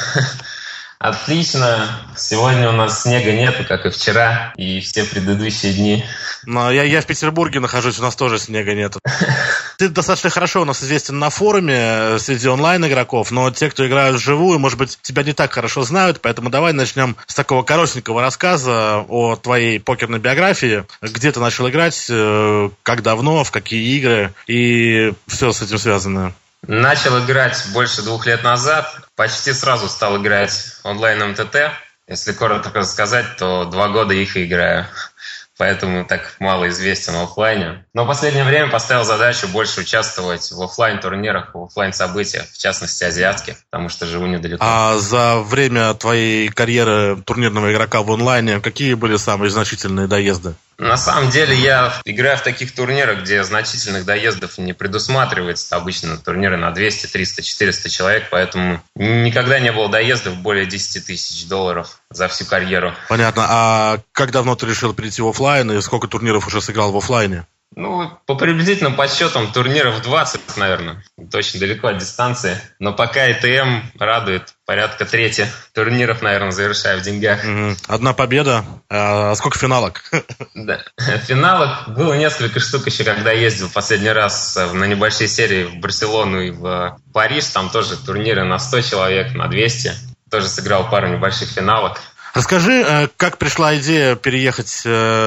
Отлично. Сегодня у нас снега нету, как и вчера, и все предыдущие дни. Но я, я в Петербурге нахожусь, у нас тоже снега нету. Ты достаточно хорошо у нас известен на форуме среди онлайн-игроков, но те, кто играют вживую, может быть, тебя не так хорошо знают, поэтому давай начнем с такого коротенького рассказа о твоей покерной биографии. Где ты начал играть, как давно, в какие игры и все с этим связанное. Начал играть больше двух лет назад. Почти сразу стал играть онлайн эм тэ тэ. Если коротко сказать, то два года их и играю. Поэтому так мало известен в офлайне. Но в последнее время поставил задачу больше участвовать в офлайн-турнирах, в офлайн-событиях, в частности азиатских, потому что живу недалеко. А за время твоей карьеры турнирного игрока в онлайне какие были самые значительные доезды? На самом деле я играю в таких турнирах, где значительных доездов не предусматривается. Обычно турниры на двести, триста, четыреста человек, поэтому никогда не было доездов более десять тысяч долларов за всю карьеру. Понятно. А как давно ты решил перейти в офлайн и сколько турниров уже сыграл в офлайне? Ну, по приблизительным подсчетам турниров двадцать, наверное. Точно далеко от дистанции. Но пока и тэ эм радует. Порядка трети турниров, наверное, завершаю в деньгах. Одна победа. А сколько финалок? Да. Финалок было несколько штук еще, когда ездил последний раз на небольшие серии в Барселону и в Париж. Там тоже турниры на сто человек, на двести. Тоже сыграл пару небольших финалок. Расскажи, как пришла идея переехать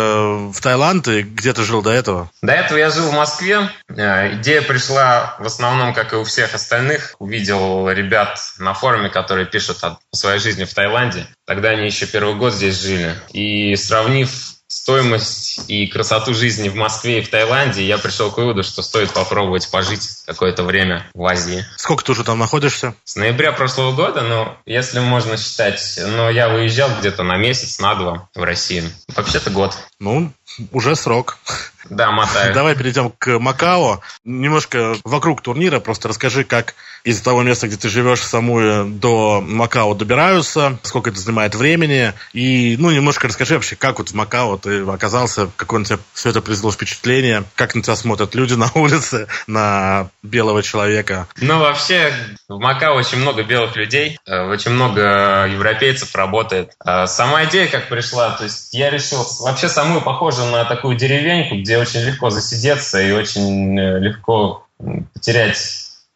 в Таиланд и где ты жил до этого? До этого я жил в Москве. Идея пришла в основном, как и у всех остальных. Увидел ребят на форуме, которые пишут о своей жизни в Таиланде. Тогда они еще первый год здесь жили. И сравнив стоимость и красоту жизни в Москве и в Таиланде, я пришел к выводу, что стоит попробовать пожить какое-то время в Азии. Сколько ты уже там находишься? С ноября прошлого года, ну, если можно считать, но я выезжал где-то на месяц, на два в Россию. Вообще-то год. Ну, уже срок. Да, мотаю. Давай перейдем к Макао. Немножко вокруг турнира. Просто расскажи, как из того места, где ты живешь в Самуе, до Макао добираются, сколько это занимает времени. И, ну, немножко расскажи вообще, как вот в Макао ты оказался, какое на тебя все это произвело впечатление, как на тебя смотрят люди на улице, на белого человека. Ну, вообще, в Макао очень много белых людей, очень много европейцев работает. Сама идея как пришла, то есть я решил, вообще Самуя похожа на такую деревеньку, где очень легко засидеться и очень легко потерять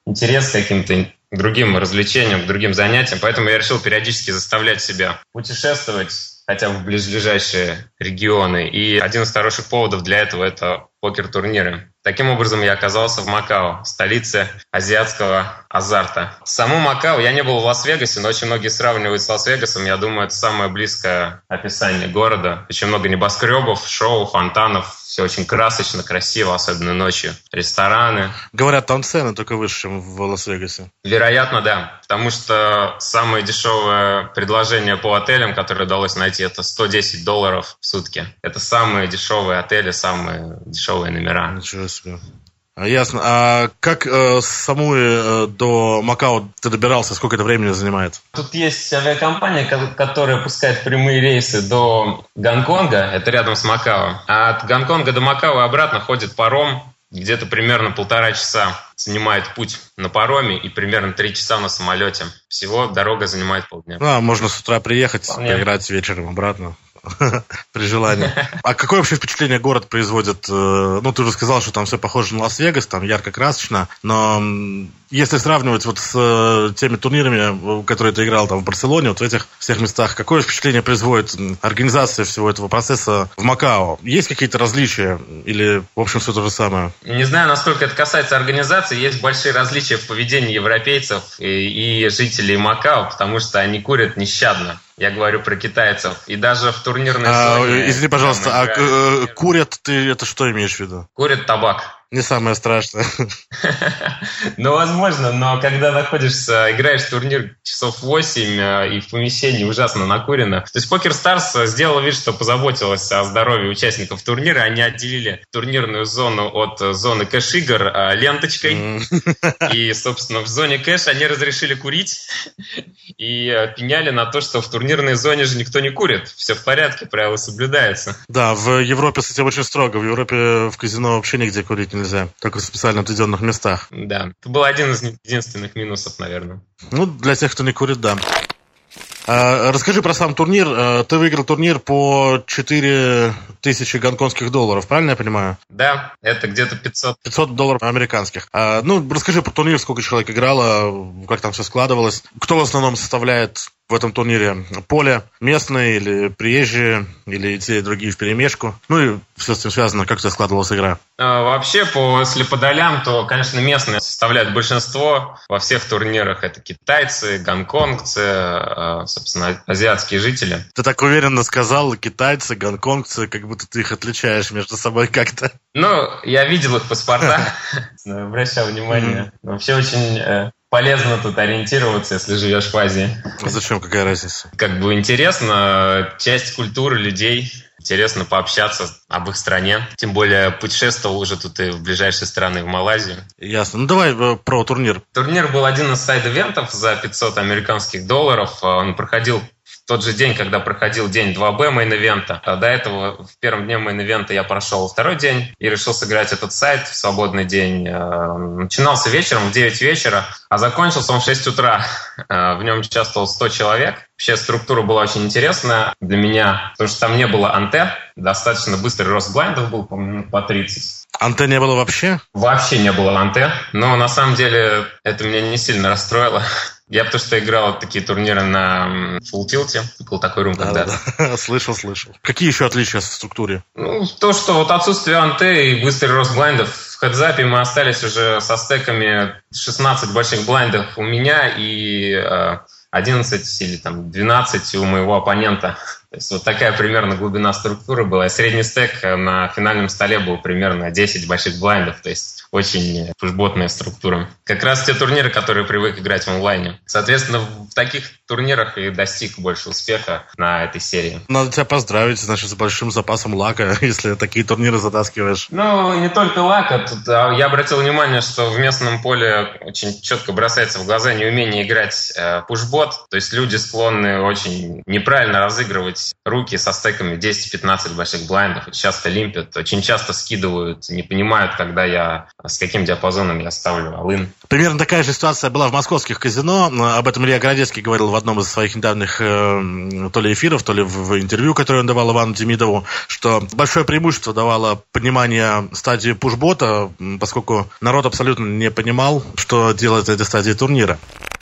интерес к каким-то другим развлечениям, к другим занятиям. Поэтому я решил периодически заставлять себя путешествовать хотя бы в ближайшие регионы. И один из хороших поводов для этого – это покер-турниры. Таким образом, я оказался в Макао, столице азиатского азарта. Саму Макао, я не был в Лас-Вегасе, но очень многие сравнивают с Лас-Вегасом. Я думаю, это самое близкое описание города. Очень много небоскребов, шоу, фонтанов. Все очень красочно, красиво, особенно ночью. Рестораны. Говорят, там цены только выше, чем в Лас-Вегасе. Вероятно, да. Потому что самое дешевое предложение по отелям, которое удалось найти, это сто десять долларов в сутки. Это самые дешевые отели, самые дешевые номера. Ничего себе. Ясно. А как э, с самой э, до Макао ты добирался? Сколько это времени занимает? Тут есть авиакомпания, которая пускает прямые рейсы до Гонконга, это рядом с Макао. А от Гонконга до Макао обратно ходит паром. Где-то примерно полтора часа занимает путь на пароме и примерно три часа на самолете. Всего дорога занимает полдня. А, можно с утра приехать, Вполне. поиграть вечером обратно. При желании. А какое вообще впечатление город производит? Ну, ты уже сказал, что там все похоже на Лас-Вегас, там ярко-красочно, но если сравнивать вот с теми турнирами, которые ты играл там в Барселоне, вот в этих всех местах, какое впечатление производит организация всего этого процесса в Макао? Есть какие-то различия или, в общем, все то же самое? Не знаю, насколько это касается организации, есть большие различия в поведении европейцев и, и жителей Макао, потому что они курят нещадно. Я говорю про китайцев. И даже в турнирной а, зоне... Извини, пожалуйста, а э, курят ты это что имеешь в виду? Курят табак. Не самое страшное. Ну, возможно, но когда находишься, играешь в турнир часов восемь, и в помещении ужасно накурено. То есть Poker Stars сделала вид, что позаботилась о здоровье участников турнира. Они отделили турнирную зону от зоны кэш-игр ленточкой. И, собственно, в зоне кэш они разрешили курить и пеняли на то, что в турнирной зоне же никто не курит. Все в порядке, правила соблюдаются. Да, в Европе с этим очень строго. В Европе в казино вообще нигде курить нельзя, только в специально отведенных местах. Да, это был один из единственных минусов, наверное. Ну, для тех, кто не курит, да. А, расскажи про сам турнир. Ты выиграл турнир по четыре тысячи гонконгских долларов, правильно я понимаю? Да, это где-то пятьсот. пятьсот долларов американских. А, ну, расскажи про турнир, сколько человек играло, как там все складывалось. Кто в основном составляет в этом турнире? Поле местные или приезжие, или и те, и другие вперемешку? Ну и все с этим связано, как у тебя складывалась игра? А, вообще, по, если по долям, то, конечно, местные составляют большинство. Во всех турнирах это китайцы, гонконгцы, собственно, азиатские жители. Ты так уверенно сказал, китайцы, гонконгцы, как будто ты их отличаешь между собой как-то. Ну, я видел их паспорта, обращал внимание. Вообще очень... полезно тут ориентироваться, если живешь в Азии. А зачем? Какая разница? Как бы интересно, часть культуры людей, интересно пообщаться об их стране. Тем более путешествовал уже тут и в ближайшие страны, в Малайзию. Ясно. Ну давай про турнир. Турнир был один из сайд-ивентов за пятьсот американских долларов. Он проходил в тот же день, когда проходил день два бэ мейн-ивента. А до этого в первом дне мейн-ивента я прошел второй день и решил сыграть этот сайт в свободный день. Начинался вечером в девять вечера, а закончился он в шесть утра. В нем участвовало сто человек. Вообще структура была очень интересная для меня, потому что там не было анте. Достаточно быстрый рост блайндов был, по-моему, по тридцать. Анте не было вообще? Вообще не было анте. Но на самом деле это меня не сильно расстроило. Я потому что играл такие турниры на Full Tilt. Был такой рум да, когда-то. Да. Слышал, слышал. Какие еще отличия в структуре? Ну, то, что вот отсутствие анте и быстрый рост блайндов. В хедзапе мы остались уже со стеками шестнадцать больших блайндов у меня и э, одиннадцать или там двенадцать у моего оппонента. То есть вот такая примерно глубина структуры была. Средний стек на финальном столе был примерно десять больших блайндов. То есть очень пушботная структура. Как раз те турниры, которые привык играть в онлайне. Соответственно, в таких турнирах и достиг больше успеха на этой серии. Надо тебя поздравить, значит, с большим запасом лака, если такие турниры затаскиваешь. Ну, не только лака. Тут, а, я обратил внимание, что в местном поле очень четко бросается в глаза неумение играть э, пушбот. То есть люди склонны очень неправильно разыгрывать руки со стеками десять-пятнадцать больших блайндов. Часто лимпят, очень часто скидывают, не понимают, когда я с каким диапазоном я ставлю all-in. Примерно такая же ситуация была в московских казино. Об этом Илья Городецкий говорил в одном из своих недавних э, то ли эфиров, то ли в, в интервью, которое он давал Ивану Демидову, что большое преимущество давало понимание стадии пушбота, поскольку народ абсолютно не понимал, что делать этой стадии турнира.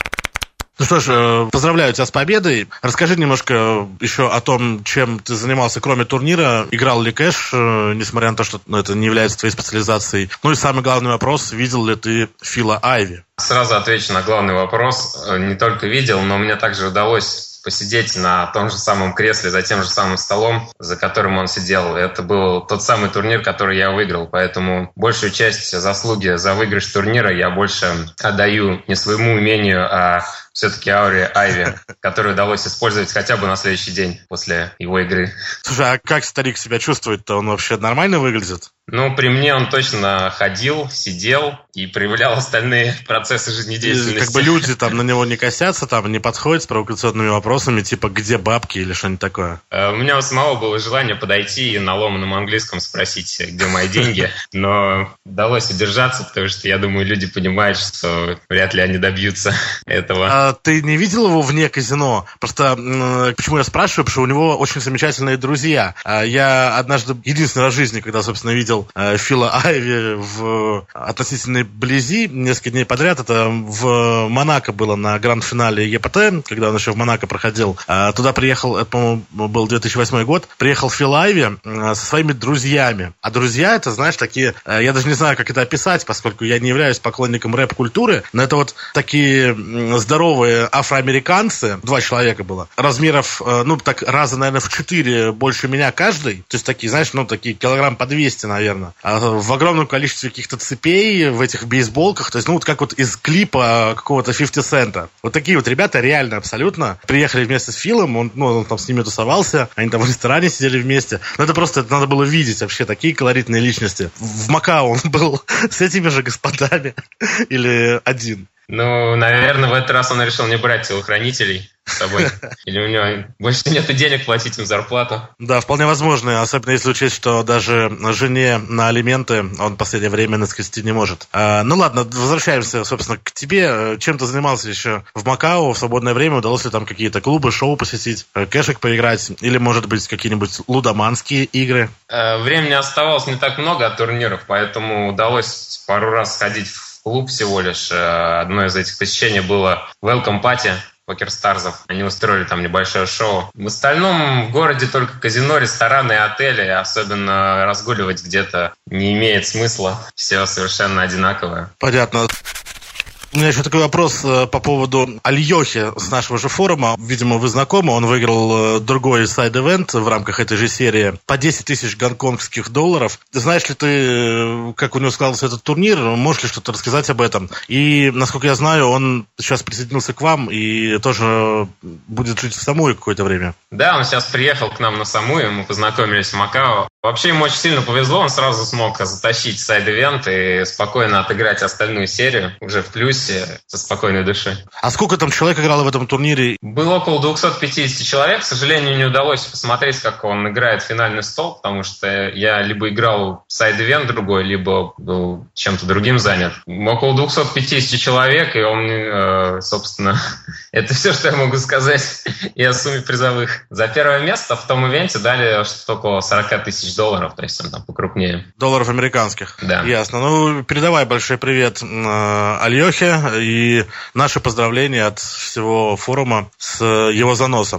Ну что ж, поздравляю тебя с победой. Расскажи немножко еще о том, чем ты занимался, кроме турнира. Играл ли кэш, несмотря на то, что ну, это не является твоей специализацией. Ну и самый главный вопрос, видел ли ты Фила Айви? Сразу отвечу на главный вопрос. Не только видел, но мне также удалось посидеть на том же самом кресле, за тем же самым столом, за которым он сидел. Это был тот самый турнир, который я выиграл. Поэтому большую часть заслуги за выигрыш турнира я больше отдаю не своему умению, а все-таки ауре Айви, которую удалось использовать хотя бы на следующий день после его игры. Слушай, а как старик себя чувствует-то? Он вообще нормально выглядит? Ну, при мне он точно ходил, сидел и проявлял остальные процессы жизнедеятельности. Как бы люди там на него не косятся, там не подходят с провокационными вопросами, типа «где бабки?» или что-нибудь такое? У меня у самого было желание подойти и на ломаном английском спросить, где мои деньги, но удалось удержаться, потому что, я думаю, люди понимают, что вряд ли они добьются этого. А ты не видел его вне казино? Просто почему я спрашиваю, потому что у него очень замечательные друзья. Я однажды, единственный раз в жизни, когда, собственно, видел Фила Айви в относительной близи несколько дней подряд. Это в Монако было на гранд-финале ЕПТ, когда он еще в Монако проходил. Туда приехал, это, по-моему, был две тысячи восьмой год, приехал Фил Айви со своими друзьями. А друзья, это, знаешь, такие, я даже не знаю, как это описать, поскольку я не являюсь поклонником рэп-культуры, но это вот такие здоровые афроамериканцы, два человека было, размеров, ну, так раза, наверное, в четыре больше меня каждый, то есть такие, знаешь, ну, такие килограмм по двести, наверное, а в огромном количестве каких-то цепей в этих бейсболках, то есть, ну, вот как вот из клипа какого-то фифти Цента. Вот такие вот ребята реально абсолютно приехали вместе с Филом, он, ну, он там с ними тусовался, они там в ресторане сидели вместе. Но это просто это надо было видеть вообще, такие колоритные личности. В Макао он был с этими же господами или один? Ну, наверное, в этот раз он решил не брать телохранителей с собой. Или у него больше нет денег платить им зарплату. Да, вполне возможно, особенно если учесть, что даже жене на алименты он в последнее время наскрести не может. А, ну ладно, возвращаемся, собственно, к тебе. Чем ты занимался еще в Макао в свободное время? Удалось ли там какие-то клубы, шоу посетить, кэшек поиграть? Или, может быть, какие-нибудь лудоманские игры? Времени оставалось не так много от турниров, поэтому удалось пару раз сходить в клуб всего лишь. Одно из этих посещений было Welcome Party Покерстарзов. Они устроили там небольшое шоу. В остальном в городе только казино, рестораны и отели. Особенно разгуливать где-то не имеет смысла. Все совершенно одинаковое. Понятно. У меня еще такой вопрос по поводу Альёхи с нашего же форума. Видимо, вы знакомы. Он выиграл другой сайд-эвент в рамках этой же серии по десять тысяч гонконгских долларов. Знаешь ли ты, как у него складывался этот турнир? Можешь ли что-то рассказать об этом? И, насколько я знаю, он сейчас присоединился к вам и тоже будет жить в Самуе какое-то время. Да, он сейчас приехал к нам на Самуи. Мы познакомились в Макао. Вообще ему очень сильно повезло. Он сразу смог затащить сайд-эвент и спокойно отыграть остальную серию уже в плюсе, со спокойной душой. А сколько там человек играло в этом турнире? Было около двести пятьдесят человек. К сожалению, не удалось посмотреть, как он играет финальный стол, потому что я либо играл сайд-ивент другой, либо был чем-то другим занят. Около двести пятьдесят человек, и он, собственно, это все, что я могу сказать и о сумме призовых. За первое место в том ивенте дали что-то около сорок тысяч долларов, то есть он там покрупнее. Долларов американских? Да. Ясно. Ну, передавай большой привет Альёхе и наши поздравления от всего форума с его заносом.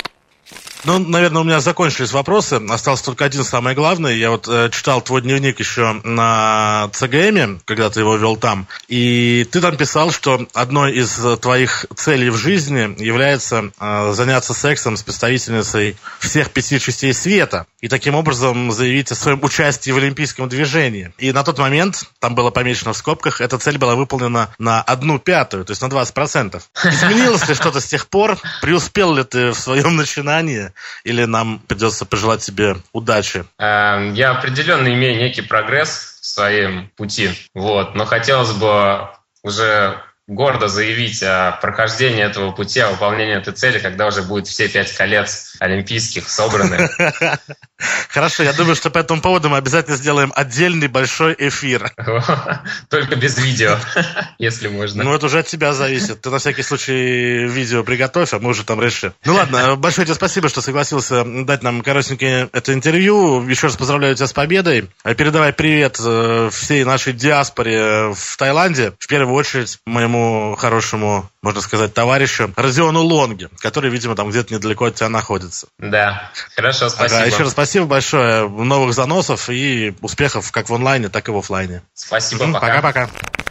Ну, наверное, у меня закончились вопросы. Остался только один, самый главный. Я вот э, читал твой дневник еще на ЦГМе, когда ты его вел там. И ты там писал, что одной из твоих целей в жизни является э, заняться сексом с представительницей всех пяти частей света. И таким образом заявить о своем участии в олимпийском движении. И на тот момент, там было помечено в скобках, эта цель была выполнена на одну пятую, то есть на двадцать процентов. Изменилось ли что-то с тех пор? Преуспел ли ты в своем начинании? Или нам придется пожелать тебе удачи? Я определенно имею некий прогресс в своем пути, вот, но хотелось бы уже гордо заявить о прохождении этого пути, о выполнении этой цели, когда уже будет все пять колец олимпийских собраны. Хорошо, я думаю, что по этому поводу мы обязательно сделаем отдельный большой эфир. Только без видео, если можно. Ну, это уже от тебя зависит. Ты на всякий случай видео приготовь, а мы уже там решим. Ну ладно, большое тебе спасибо, что согласился дать нам коротенькое это интервью. Еще раз поздравляю тебя с победой. Передавай привет всей нашей диаспоре в Таиланде. В первую очередь моему хорошему, можно сказать, товарищу Родиону Лонге, который, видимо, там где-то недалеко от тебя находится. Да, хорошо, спасибо. Ага, еще раз спасибо большое. Новых заносов и успехов как в онлайне, так и в офлайне. Спасибо, пока. Пока-пока.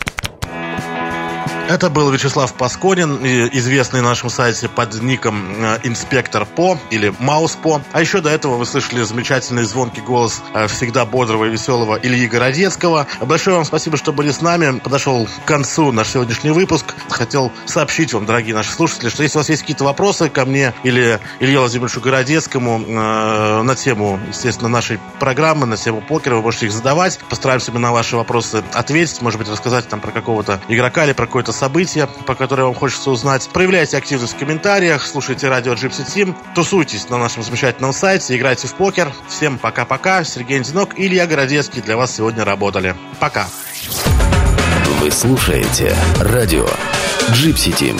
Это был Вячеслав Пасконин, известный на нашем сайте под ником Инспектор По или Маус По. А еще до этого вы слышали замечательный звонкий голос всегда бодрого и веселого Ильи Городецкого. Большое вам спасибо, что были с нами. Подошел к концу наш сегодняшний выпуск. Хотел сообщить вам, дорогие наши слушатели, что если у вас есть какие-то вопросы ко мне или Илье Владимировичу Городецкому э, на тему, естественно, нашей программы, на тему покера, вы можете их задавать. Постараемся мы на ваши вопросы ответить. Может быть, рассказать там про какого-то игрока или про какое-то события, по которым вам хочется узнать. Проявляйте активность в комментариях, слушайте радио Gypsy Team, тусуйтесь на нашем замечательном сайте, играйте в покер. Всем пока-пока. Сергей Одинок и Илья Городецкий для вас сегодня работали. Пока. Вы слушаете радио Gypsy Team.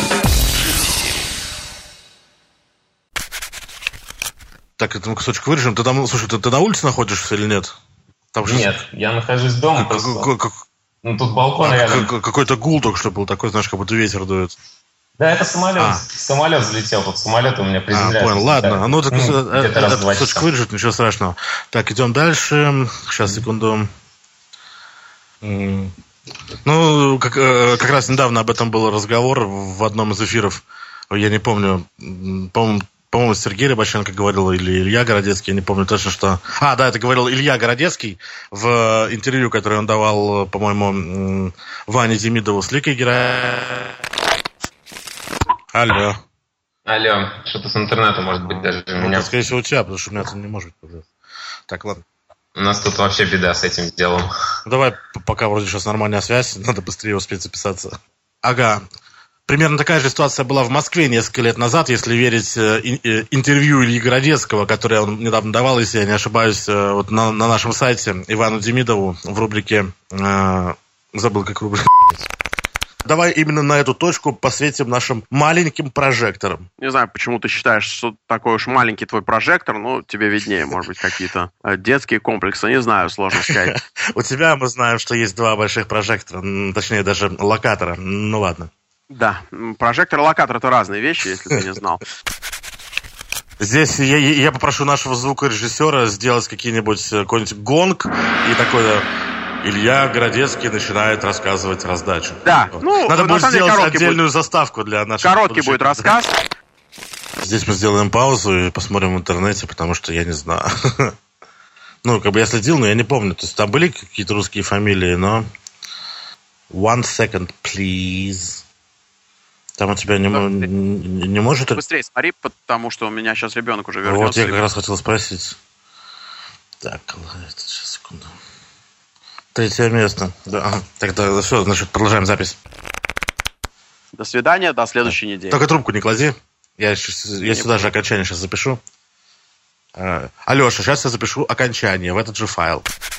Так, этот кусочек вырежем. Ты там, слушай, ты, ты на улице находишься или нет? Там же... Нет, я нахожусь дома. Как, как, как... Ну, тут балкон а, рядом. Какой-то гул только что был такой, знаешь, как будто ветер дует. Да, это самолет. А. Самолет взлетел. Тут самолет у меня приземляется. А, понял, ладно. А ну, так, ну, этот кусочек вырежет, ничего страшного. Так, идем дальше. Сейчас, секунду. Ну, как, как раз недавно об этом был разговор в одном из эфиров. Я не помню, по-моему, По-моему, Сергей Рябаченко говорил, или Илья Городецкий, я не помню точно, что... А, да, это говорил Илья Городецкий в интервью, которое он давал, по-моему, Ване Демидову с Ликой Гера... Алло. Алло, что-то с интернетом, может быть, даже у меня... Это, скорее всего, у тебя, потому что у меня там не может быть. Так, ладно. У нас тут вообще беда с этим делом. Давай, пока вроде сейчас нормальная связь, надо быстрее успеть записаться. Ага. Примерно такая же ситуация была в Москве несколько лет назад, если верить интервью Ильи Городецкого, которое он недавно давал, если я не ошибаюсь, вот на, на нашем сайте Ивану Демидову в рубрике... Э, забыл, как рубрика... Давай именно на эту точку посветим нашим маленьким прожекторам. Не знаю, почему ты считаешь, что такой уж маленький твой прожектор, ну, тебе виднее, может быть, какие-то детские комплексы, не знаю, сложно сказать. У тебя мы знаем, что есть два больших прожектора, точнее, даже локатора, ну ладно. Да, прожектор и локатор — это разные вещи, если ты не знал. Здесь я, я попрошу нашего звукорежиссера сделать какие-нибудь какой-нибудь гонг и такое... Илья Городецкий начинает рассказывать раздачу. Да, ну, надо будет сделать отдельную будет... заставку для наших... Короткий будет рассказ. Здесь мы сделаем паузу и посмотрим в интернете, потому что я не знаю. Ну, как бы я следил, но я не помню. То есть там были какие-то русские фамилии, но... One second, please. Там у тебя не, не, не может... Быстрее смотри, потому что у меня сейчас ребенок уже вернется. Вот я как раз хотел спросить. Так, сейчас, секунду. Третье место. Да. Тогда все, значит, продолжаем запись. До свидания, до следующей недели. Только трубку не клади. Я, я, я сюда же окончание сейчас запишу. Алеша, сейчас я запишу окончание в этот же файл.